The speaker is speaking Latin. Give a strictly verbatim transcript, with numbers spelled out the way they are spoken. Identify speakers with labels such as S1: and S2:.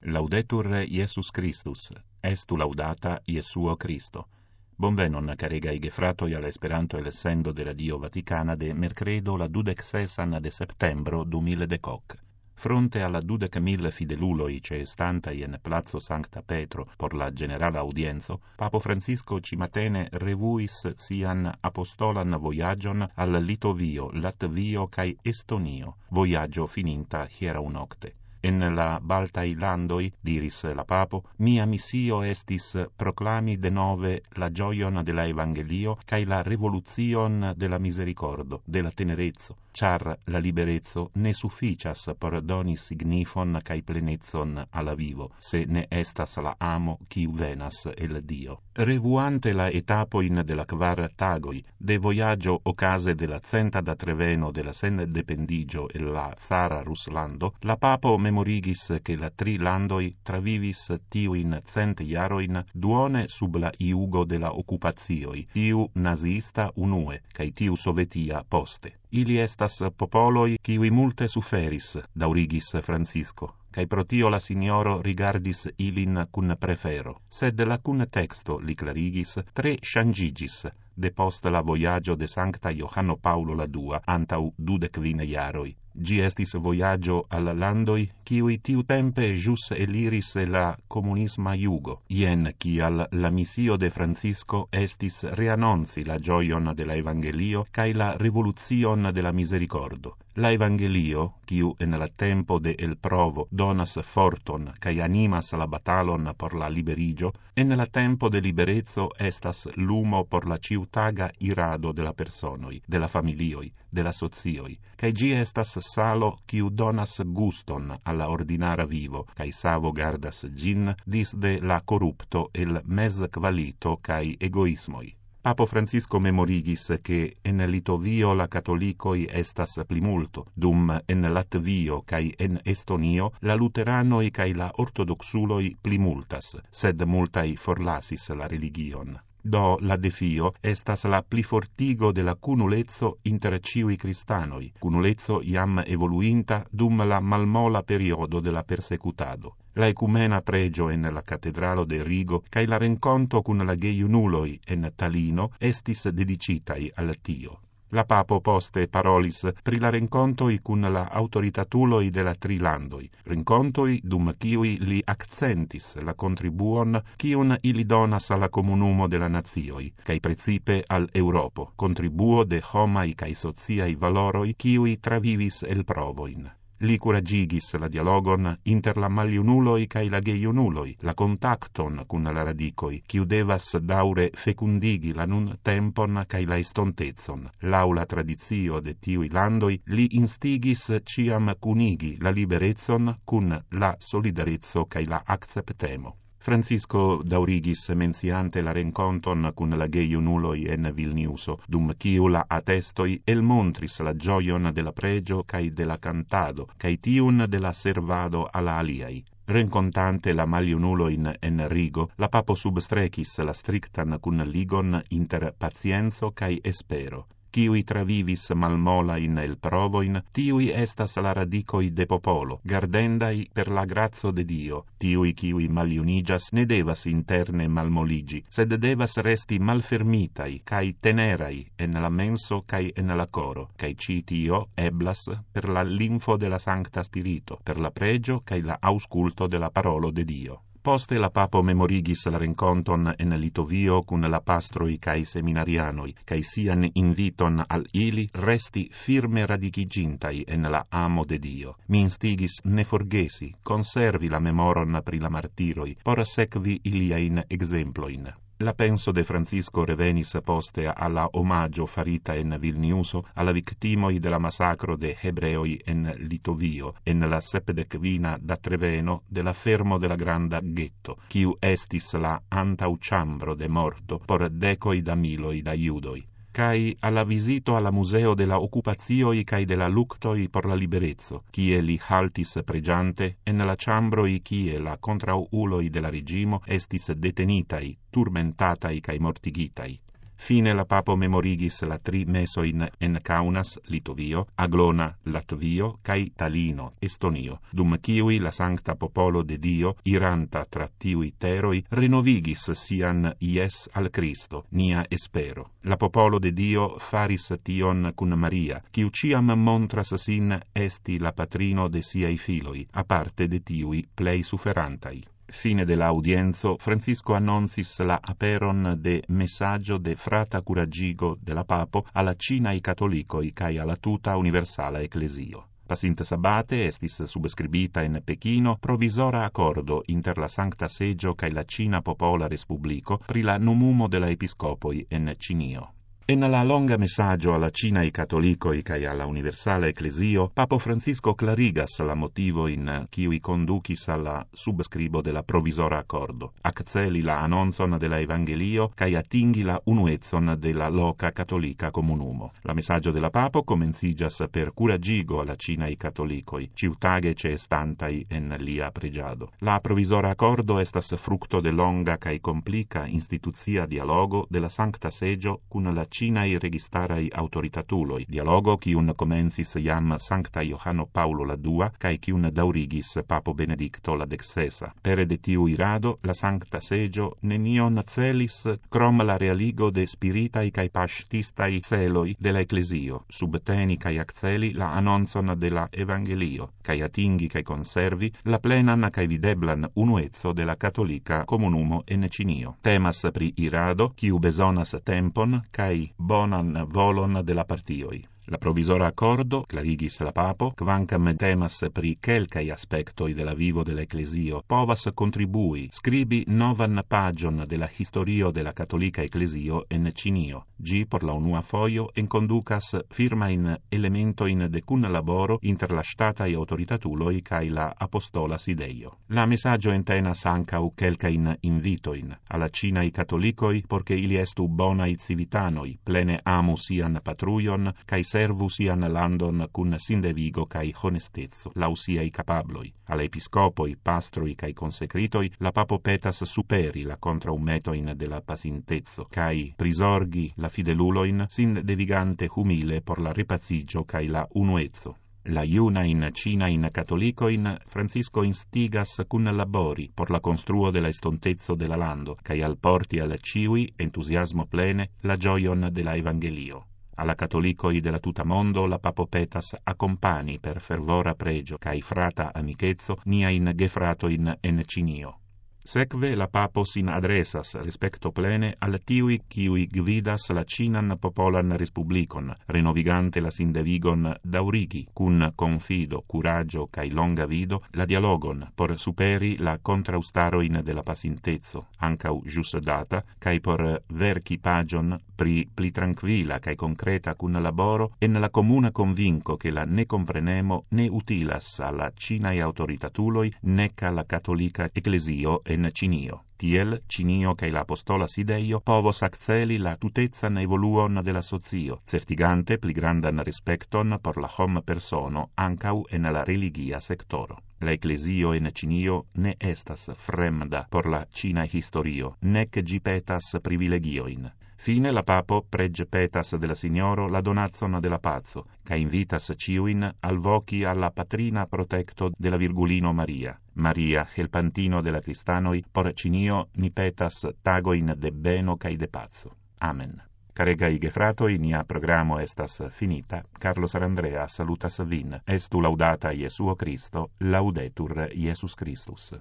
S1: Laudetur Iesus Christus, estu laudata Iesuo Christo. Bonvenon, caregai gefratoi al Esperanto el sendo de Radio Vaticana de mercredo la dudec sesan de septembro du mille decoc. Fronte alla dudec mille fideluloi ce stantai en Plazo Sancta Petro por la generala audienzo, Papo Francisco cimatene revuis sian apostolan voyagion al Litovio, Latvio cae Estonio, voyagio fininta hiera nocte. En la Baltai landoi, diris la Papo, mia missio estis proclami de nove la gioion de la Evangelio cae la revoluzion de la misericordo, de la tenerezzo, char la liberezzo ne sufficias por doni signifon cae plenezzon alla vivo, se ne estas la amo quiu venas el Dio. Revuante la etapoin de la quar tagoi, de voyaggio ocase de la centa da treveno de la sen dependigio e la Zara Ruslando, la Papo memorigis che la tri landoi travivis tiuin cent iaroin duone sub la iugo de la occupazioi, tiu nazista unue, cae tiu sovetia poste. Ili estas popoloi kiui multe suferis, daurigis Francisco, cae pro tio la signoro rigardis ilin cun prefero. Sed la cun texto, li clarigis, tre changigis, depost la voyaggio de Sancta Johanno Paulo la dua antau dudecvine iaroi. Gi estis voyaggio al landoi, kiui tiu tempe jus eliris la comunisma iugo. Ien, cial la missio de Francisco estis reannonzi la gioion de la Evangelio cae la revoluzion de la misericordo. La Evangelio, quiu en la tempo de el provo donas forton cae animas la batalon por la liberigio, en la tempo de liberezzo estas lumo por la ciutaga irado de la personoi, de la familioi, de la socioi, cae gi estas salo quiu donas guston alla ordinara vivo, cae savo gardas gin disde la corrupto el mes qualito cae egoismoi. Papo Francisco memorigis che en Litovio la catolicoi estas plimulto, dum en Latvio cae en Estonio la luteranoi cae la ortodoxuloi plimultas, sed multai forlasis la religion. Do la defio estas la plifortigo de la cunulezzo inter ciui cristanoi, cunulezzo iam evoluinta dum la malmola periodo de la persecutado. La ecumena pregio en la catedralo de Rigo cae la renconto cun la geiunuloi en Talino estis dedicitai al tio. La Papo poste parolis pri la rencontoi cun la autoritatuloi de la tri landoi, rencontoi dum kiui li accentis la contribuon kiun ili donas alla comunumo de la nazioi, cae precipe al Europo, contribuo de homai cae sociai valoroi kiui travivis el provoin. Li curagigis la dialogon inter la maliunuloi cae la geiunuloi, la contacton cun la radicoi, quiu devas daure fecundigi la nun tempon cae la estontezon. Lau la tradizio de tiui landoi, li instigis ciam cunigi la liberezzon cun la solidarezzo cae la acceptemo. Francisco daurigis menciante la renconton cun la geiunuloi en Vilniuso, dum quiu la attestoi el montris la gioion de la pregio cae de la cantado, cae tiun de la servado alla aliai. Rencontante la maliunuloin en Rigo, la Papo substrecis la strictan cun ligon inter pacienzo cae espero. Ciui travivis malmola in el provoin, tiui estas la radicoi de popolo, gardendai per la grazzo de Dio. Tiui ciui maliunigas ne devas interne malmoligi, sed devas resti malfermitai, cae tenerai en la menso cae en la coro, cae ci tio eblas per la linfo de la Sancta Spirito, per la pregio cae la ausculto de la parolo de Dio. Poste la Papo memorigis la renconton en Litovio cun la pastroi cae seminarianoi, cae sian inviton al ili resti firme radicigintai en la amo de Dio. Mi instigis ne forgesi, conservi la memoron pri la martiroi, por sequi iliain exemploin. La penso de Francisco revenis poste alla omaggio farita en Vilniuso alla victimoi de la massacro de hebreoi en Litovio, en la sepdecvina da treveno de la fermo de la granda ghetto, quiu estis la antauciambro de morto por decoi da miloi da iudoi. Cae alla visito alla museo de la occupazioi cae de la luctoi por la liberezzo, cie li haltis pregiante en la chambroi cie la contrauloi de la regimo estis detenitai, turmentatai cae mortigitai. Fine la papo memorigis la tri mesoin en Kaunas, Litovio, Aglona, Latvio, cae Talino, Estonio, dum kiui la sancta popolo de Dio, iranta tra tiui teroi, renovigis sian ies al Cristo, nia espero. La popolo de Dio faris tion cun Maria, quiu ciam montras sin esti la patrino de siai filoi, aparte de tiui plei suferantai. Fine de la audienzo, Francisco annoncis la aperon de messaggio de frata curagigo de la papo alla Cinae catholicoi cae alla tuta universala ecclesio. Pasinte sabate estis subscribita in Pechino provisora accordo inter la Sancta Seggio cae la Cina Popola Respublico pri la nomumo de la episcopoi en Cinio. En la longa messaggio alla Cinae catholicoi cae alla universala ecclesio, Papo Francisco clarigas la motivo in quiui conducis alla subscribo de la provisora accordo, acceli la annonzon de la Evangelio cae attingi la unuezzon de la loca cattolica comunumo. La messaggio de la Papo comencigas per curagigo alla Cinae catholicoi, ciutage ce estantai en lia pregiado. La provisora accordo estas fructo de longa cae complica instituzia dialogo de la Sancta Seggio cun la Cinae registarai autoritatuloi, dialogo quiun comencis iam Sancta Iohanno Paulo la dua, cae quiun daurigis Papo Benedicto la dexesa. Pere de tiu irado, la Sancta Seggio nenion celis crom la realigo de spiritai cae pastistai celoi de la Ecclesio, subteni cae acceli la annonzon de la Evangelio, cae atingi cae conservi la plenan cae videblan unuezzo de la cattolica comunumo en Cinio. Temas pri irado, quiu besonas tempon, cae bonan volon de la partioi. La provisora accordo, clarigis la Papo, quancam temas pri quelcae aspectoi de la vivo de l'Ecclesio, povas contribui, scribi novan pagion de la historio de la cattolica Ecclesio en Cinio, gi por la unua foio enconducas firmain elementoin de cun laboro inter la statae autoritatuloi cae la apostola sideio. La messaggio entenas ancau quelcain invitoin alla Cinae catholicoi, porche ili estu bonai civitanoi, plene amu sian patruion, cae servu sian landon cun sindevigo cae honestezzo, lau siai capabloi. Alle episcopoi, pastroi cae consecritoi, la Papo petas superi la contraumetoin de la pasintezzo, cae prisorgi la fideluloin, sin devigante humile por la repazigio cae la unuezzo. La iuna in Cina in cattolicoin Francisco instigas cun labori por la construo de la estontezzo de la lando, cae al porti al ciui, entusiasmo plene, la gioion de la Evangelio. Alla cattolicoi della tuta mondo la Papo petas accompani per fervora pregio cae frata amicezzo nia in gefrato in en Cinio. Sekve la Papo sin adresas respecto plene al tiui quiui gvidas la Cinan Popolan Respublicon, renovigante la sindevigon daurigi, cun confido, curaggio cae longa vido, la dialogon, por superi la contraustaroin de la pasintezzo, ancau jus data, cae por verci pagion pri pli tranquilla cae concreta cun laboro, en la comuna convinco che la ne comprenemo ne utilas alla Cinae autoritatuloi, nec alla cattolica Ecclesio en Cinio. Tiel, Cinio cae l'apostola sideio povos acceli la tutezzan evoluon de la socio, certigante pli grandan respecton por la hom persono ancau en la religia sectoro. La Ecclesio en Cinio ne estas fremda por la Cinae historio, nec gi petas privilegioin. Fine la Papo prege petas de la Signoro la donazzon de la pazzo, ca invitas ciuin al voci alla patrina protecto de la Virgulino Maria. Maria, helpantino de la Cristanoi, por Cinio ni petas tagoin de beno cae de pazzo. Amen. Caregai gefratoi, nia programo estas finita. Carlo Sarandrea salutas vin. Estu laudata Iesuo Christo, laudetur Iesus Christus.